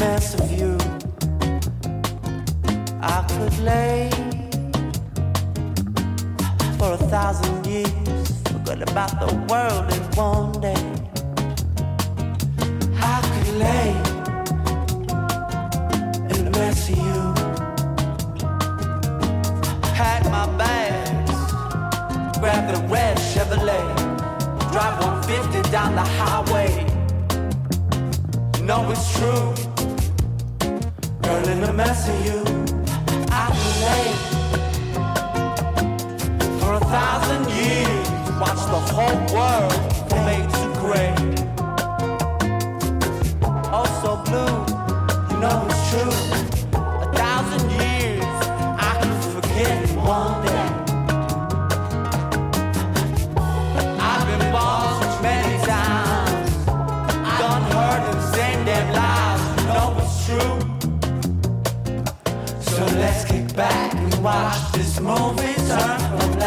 mess of you. I could lay for 1,000 years, forget about the world in one day. I could lay in the mess of you. Pack my bags, grab the red Chevrolet, drive 150 down the highway. You know it's true, girl, in the mess of you. I could lay for 1,000 years, watch the whole world fade to gray. Oh, so blue, you know it's true. 1,000 years, I could forget one day. I've been born too many times, done heard them same damn lies, you know it's true. So let's kick back and watch this movie turn from